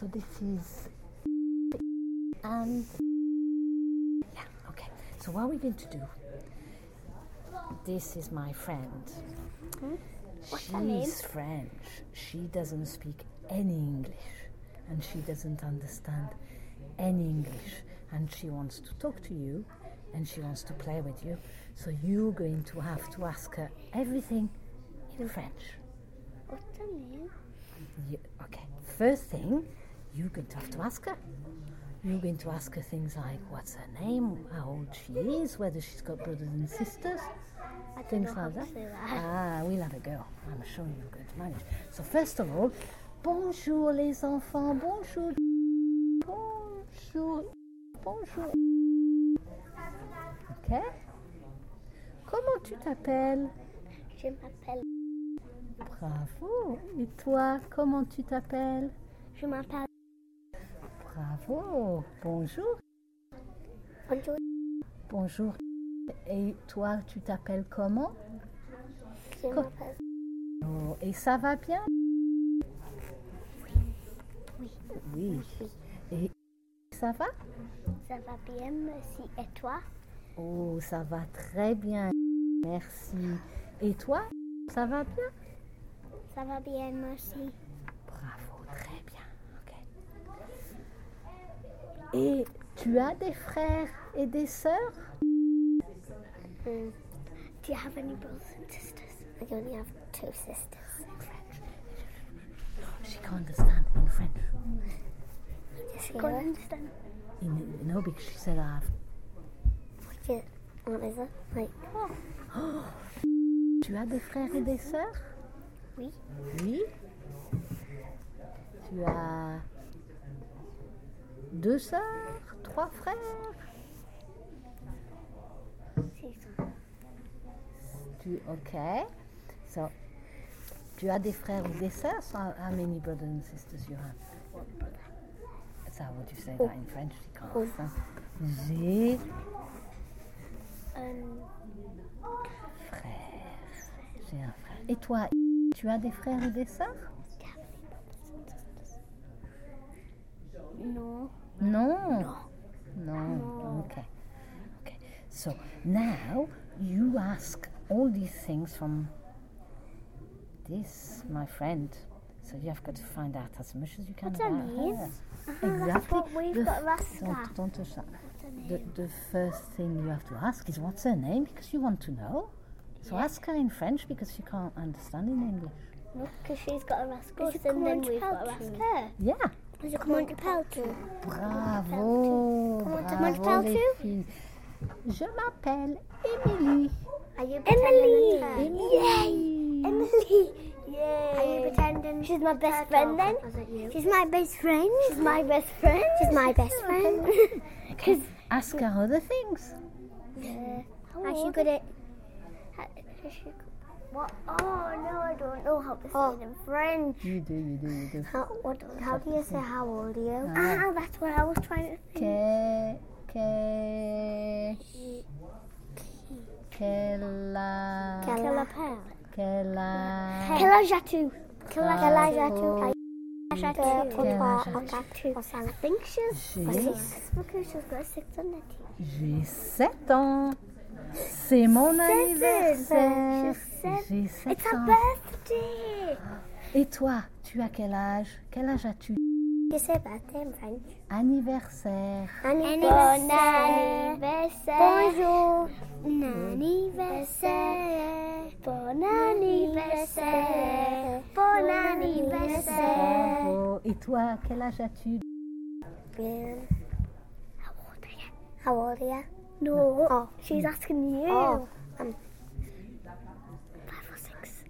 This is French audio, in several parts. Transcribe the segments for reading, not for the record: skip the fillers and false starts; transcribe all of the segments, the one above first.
So this is and yeah, okay. So what we're going to do? This is my friend. What's her name? She's French. She doesn't speak any English, and she doesn't understand any English. And she wants to talk to you, and she wants to play with you. So you're going to have to ask her everything in French. What's her name? Okay. First thing, you're going to have to ask her. You're going to ask her things like what's her name, how old she is, whether she's got brothers and sisters, things like that. We'll have a go. I'm sure you're going to manage. So first of all, bonjour les enfants, bonjour, bonjour, bonjour. Ok. Comment tu t'appelles? Je m'appelle. Bravo. Et toi, comment tu t'appelles? Je m'appelle. Bravo. Bonjour. Bonjour. Bonjour. Et toi, tu t'appelles comment? Je m'appelle. Oh, et ça va bien? Oui. Oui. Et ça va? Ça va bien, merci. Et toi? Oh, ça va très bien. Merci. Et toi, ça va bien? Ça va bien, merci. Bravo, très bien. Ok. Et tu as des frères et des sœurs? Do you have any brothers and sisters? I only have 2 sisters. She can't understand in French. She can't understand. No, because she said I have. What is it? Like, Tu as des frères et des sœurs? oui. Oui. Tu as 2 sœurs, 3 frères? Okay. So, tu as des frères ou des sœurs? So how many brothers and sisters you have? That's how would you say that in French? You can't understand. J'ai frère. J'ai un frère. Et toi, tu as des frères ou des sœurs? No. No. No. Okay. So now you ask all these things from this, my friend. So you have got to find out as much as you can What's her about name? her. That's Exactly. what we've got to ask her. Don't touch that. What's her name? The first thing you have to ask is what's her name, because you want to know. So ask her in French because she can't understand in English. No, because she's got to ask us and then we've got to ask her. Yeah. Is it comment tu parles too? Bravo. Comment tu Bravo parles les too? filles. Je m'appelle Émilie. Are you pretending? Emily. Yay! Emily! Yay! Are you pretending? She's my best friend then? She's my best friend? She's my best friend? She's my best friend? Okay. Ask her other things. How's she good at... What? Oh no, I don't know how to say it in French. You do. How do you say how old are you? That's what I was trying to think. Quel Quel âge I think she's because she's got 6 on the teeth. J'ai 7 ans. C'est mon anniversaire. J'ai 7 It's her ans. birthday. Et toi, tu as quel âge? Quel âge as-tu? You say birthday in French. Anniversaire. Bon anniversaire. Bonjour. Bon anniversaire. Bon anniversaire. Bon anniversaire. Bravo. Et toi, quel âge as-tu? How old are you? No. Oh, she's asking you. Oh. 5 or 6.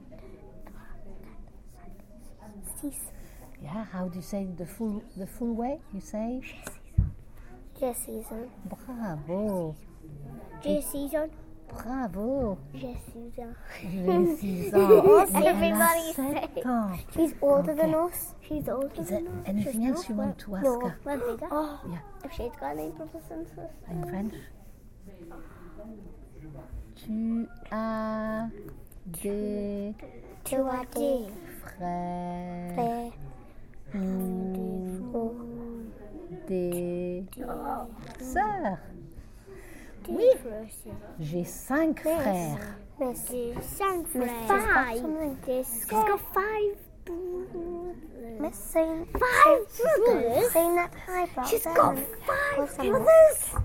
6. Yeah, how do you say the full way? You say? J'ai 6 ans. Bravo. J'ai 6 ans. Bravo. J'ai 6 ans. J'ai 6 ans. Everybody Elle a 7 ans. She's older Okay. than us. She's older Is there than us. anything She's else you want to ask No, her? we're bigger. Oh, Yeah, if she's got any brothers and sisters. in French. Tu as des Tu as des frères frères ou des sœurs. Oui, j'ai 5 frères. J'ai 5 frères. She's got 5 Miss, say 5 brothers. saying that hi, brother. She's got 5 brothers.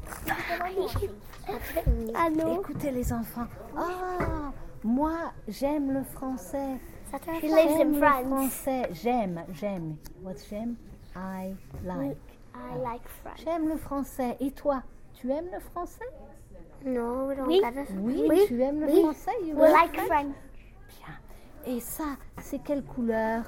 Écoutez les enfants. Ah, moi j'aime le français. She lives in J'aime le France. français. J'aime. What's j'aime? I like. I like France. J'aime le français. Et toi, tu aimes le français? No, we don't Oui. get it. Oui, tu aimes le français? You We like like French? French. Bien. Et ça, c'est quelle couleur?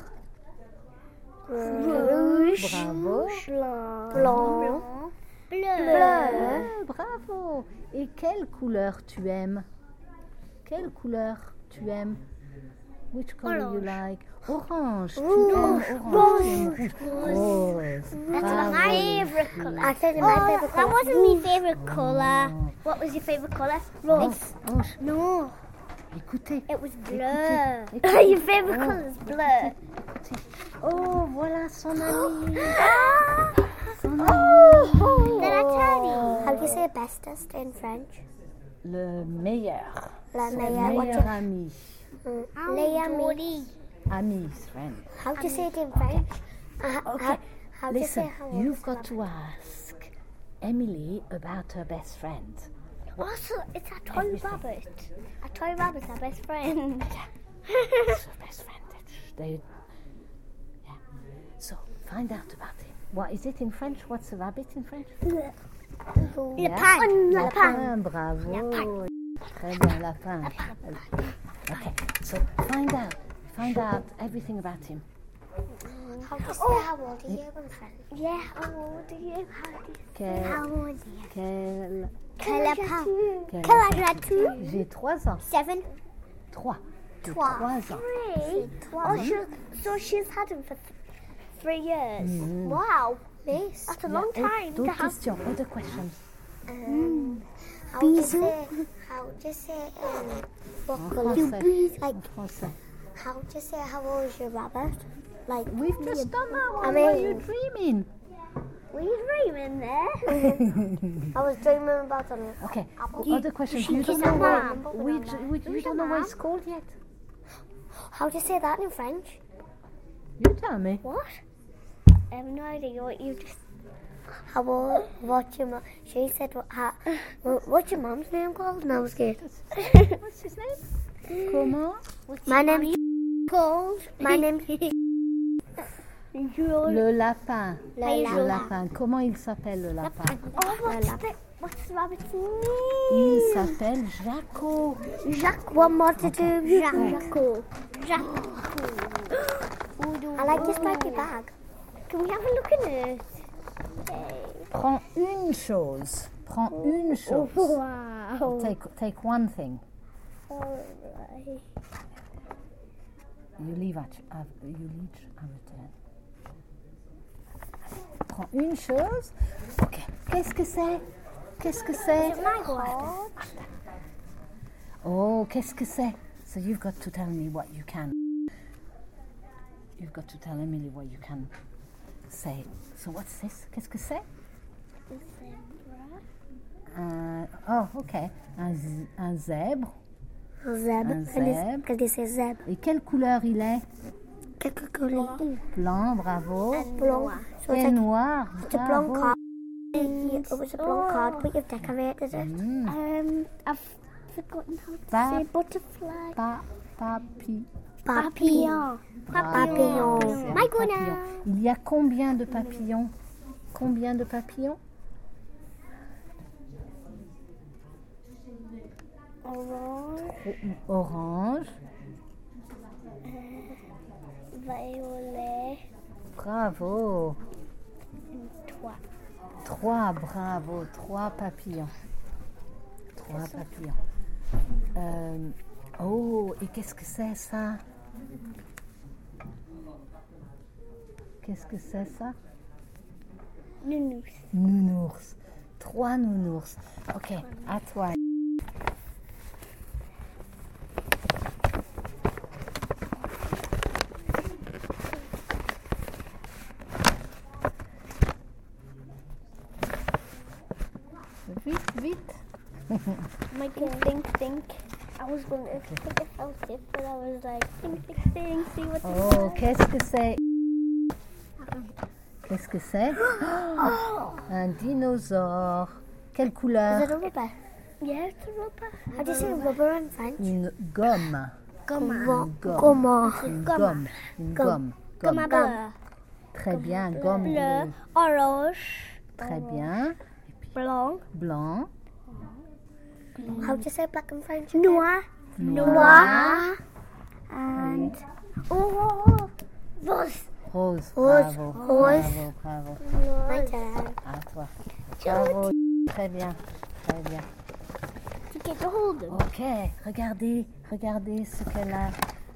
Rouge. Bravo. Blanc. Bleu. Bravo. Et quelle couleur tu aimes? Quelle couleur tu aimes? Which color you like? Orange. Tu aimes orange. Tu aimes rouge. Rose. That's Bravo. my favorite colour. I said my favorite That colour. wasn't my favorite colour. What was your favorite colour? Rose. Oh, No, écoutez. it was bleu. Écoutez. Your favorite colour is bleu. Oh, voilà son ami. Ah! Son ami. Did I tell you? How do you say bestest in French? Le meilleur. La Le meilleure. What's meilleur ami. Leia Ami's friend. How do you say it in French? Okay, How do you say listen, how old you've is got to ask Emily about her best friend. Also, it's a toy rabbit. A toy rabbit's our best friend. It's her best friend. Yeah. So, find out about him. What is it in French? What's a rabbit in French? Lapin. Lapin, bravo. Très bien, lapin. Okay, so find out everything about him. How do you say how old are you in French? Yeah, how old are you? Quel, How old are you? quel, Quel âge as-tu? J'ai 3 ans. 7. 3. J'ai 3. 3 ans. 3. Oh, so she's had him for 3 years. Wow. Nice. That's a long time to D'autres have. questions, other questions. How do you say what En colour? français. Like, En français. how do you say how old is your rabbit? Like, We've just done that one. I What are mean- you dreaming? Were you dreaming there? I was dreaming about them. Okay, other questions. You don't kiss know a what, mom. you don't know what it's called yet? How do you say that in French? You tell me. What? I have no idea what you just. How old? What's your mom? She said, what's your mom's name called? And I was scared. What's his name? Comment? My name's Called. My name's Le lapin. Le Le lapin. Comment il s'appelle le lapin? What's the rabbit's name? Il s'appelle Jaco. Jacques. What more to do? Jaco. I like this stripy bag. Can we have a look in it? Prends une chose. Prends une chose. Wow. Take one thing. Alright. You leave at return. Prends une chose. Ok. Qu'est-ce que c'est? Qu'est-ce que c'est? Oh, qu'est-ce que c'est? So you've got to tell me what you can. You've got to tell Emily what you can say. So what's this? Qu'est-ce que c'est? Oh, ok. Un zèbre. Zeb. Un zèbre. Can you say zeb? Et quelle couleur il est? Quelques couleurs. Blanc, bravo. Blanc. So Et it's like noir, it's a blanc bravo. card. It was a blanc card, but you've decorated it. I've forgotten how to Pa- say butterfly. Papillon. Papillon. My goodness. Papillon. Il y a combien de papillons? Combien de papillons? Orange. Violet. Bravo. 3. 3, bravo. 3 papillons. 3 papillons. Oh, et qu'est-ce que c'est ça? Qu'est-ce que c'est ça? Nounours. Nounours. 3 nounours. Ok, à toi. vite. My think. I was going to think about it, but I was like, think, see what Oh, qu'est-ce que c'est? Qu'est-ce que c'est? Un dinosaure. Quelle couleur? Is it a rubber? Yeah, it's a rubber. How do you say rubber in French? Une gomme. Gomme. Une gomme. Une gomme. Gomme Gomme. bleu. Très bien. Gomme Bleu. bleue. Orange. Très bien. Blanc. Blanc. How do you say black in French? Noir. Noir. And oh, rose. Rose. Rose. Bravo. Rose. Bravo. My turn. À toi. Bravo. Très bien. Très bien. To get a hold of. Ok. Regardez ce qu'elle a.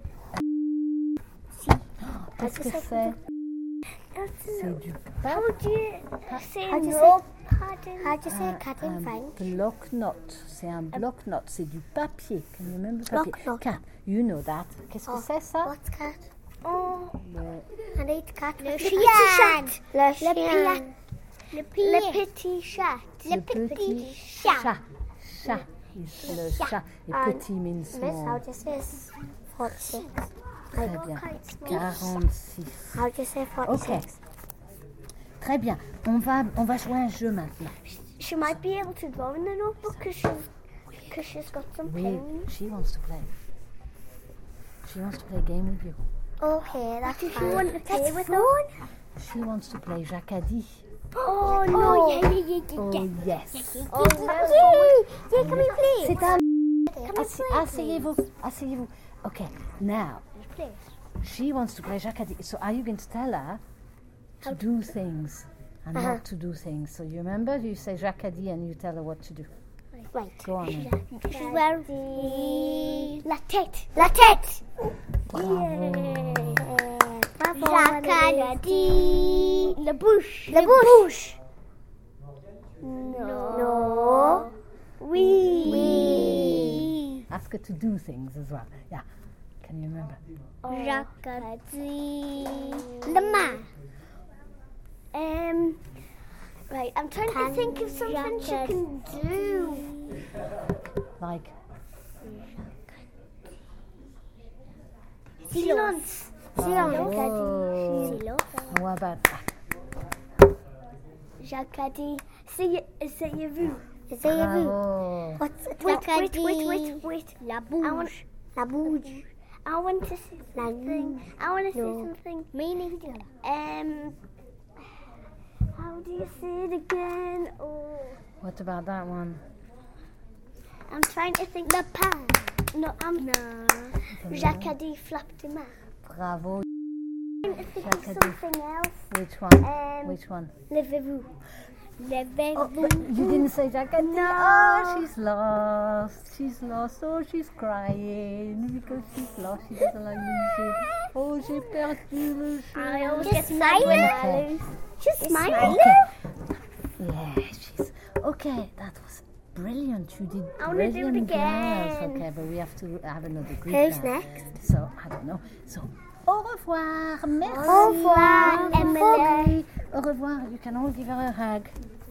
Qu'est-ce que c'est? C'est du How do you say How do you no? How do you say cat in un French? bloc-notes. C'est un bloc-notes. C'est du papier. Can you remember papier? Bloc-notes. Cat. You know that. Qu'est-ce que c'est ça? What's cat? Oh, Le- I need cat. le chien. chien. Le chien. chien. Le petit chat. Le petit chat. Chat. is le chat. Et petit means Miss, small. how do you say 46? Très bien. 46. How do you say 46? Ok. Très bien. On va jouer un jeu maintenant. She might be able to go in the notebook because she's got some Oui, pens. she wants to play. She wants to play a game with you. Okay, that's Did you fine. want to play That's with fun. She wants to play Jacadi. Oh no! Yeah. Oh yes. Oh, yeah, can we play? C'est un... Can we play? Asseyez-vous. Okay, now Please. she wants to play Jacadi. So are you going to tell her to do things and not to do things? So you remember, you say Jacadi and you tell her what to do. Right. Go on. then. She's wearing la tête. Bravo. Jacadi. Le bouche. The bush. No. Oui. Ask her to do things as well. Yeah. Can you remember? Jacadi. Le main. Right, I'm trying to think of something she can do. Like, Silence. oh. What about that? Jacadi. Essayez-vous. Bravo. What's it? Wait. La bouche. La bouche. I want to say something. I want to say something. Meaning. How do you say it again? Oh, What about that one? I'm trying to think. Le pain. No. Jacadi flapped him out. Bravo. I'm trying to think of Jacadi. something else. Which one? Which one? Levez-vous. Oh, but you didn't say Jacadi. No. Oh, she's lost. Oh, she's crying because she's lost. She doesn't like losing. Oh, j'ai perdu le jeu. I always get sad when I lose. She's smiling. Yeah, she's okay. That was brilliant. You did I wanna do it brilliant, girls. again. Okay, but we have to have another group Who's now. next? So I don't know. So au revoir. Merci. Au revoir, Merci. Emily. Au revoir. You can all give her a hug.